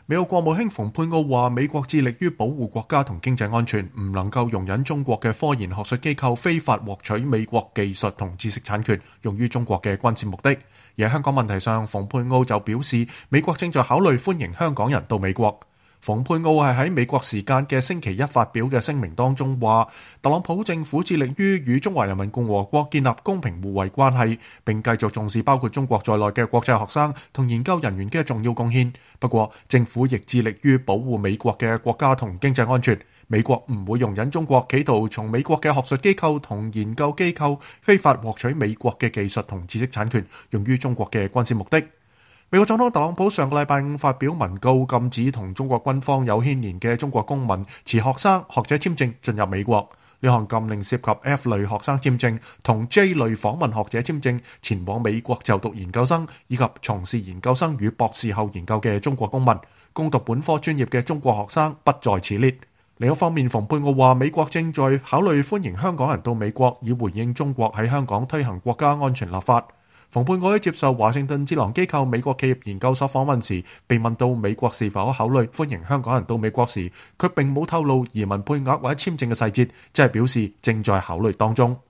美國國務卿蓬佩奧話，美國致力於保護國家同經濟安全，唔能夠容忍中國嘅科研學術機構非法獲取美國技術同知識產權，用於中國嘅軍事目的。而喺香港問題上，蓬佩奧就表示，美國正在考慮歡迎香港人到美國。蓬佩奧係喺美國時間嘅星期一發表嘅聲明當中話，特朗普政府致力於與中華人民共和國建立公平互惠關係，並繼續重視包括中國在內嘅國際學生同研究人員嘅重要貢獻。不過，政府亦致力於保護美國嘅國家同經濟安全。美國唔會容忍中國企圖從美國嘅學術機構同研究機構非法獲取美國嘅技術同知識產權，用於中國嘅軍事目的。美國總統特朗普上個禮拜五發表文告，禁止同中國軍方有牽連嘅中國公民持學生、學者簽證進入美國。呢項禁令涉及 F 類學生簽證同 J 類訪問學者簽證前往美國就讀研究生以及從事研究生與博士後研究嘅中國公民。攻讀本科專業嘅中國學生不在此列。另一方面，蓬佩奧話，美國正在考慮歡迎香港人到美國，以回應中國喺香港推行國家安全立法。蓬佩奧喺接受華盛頓智囊機構美國企業研究所訪問時，被問到美國是否考慮歡迎香港人到美國時，佢並冇透露移民配額或者簽證嘅細節，即係表示正在考慮當中。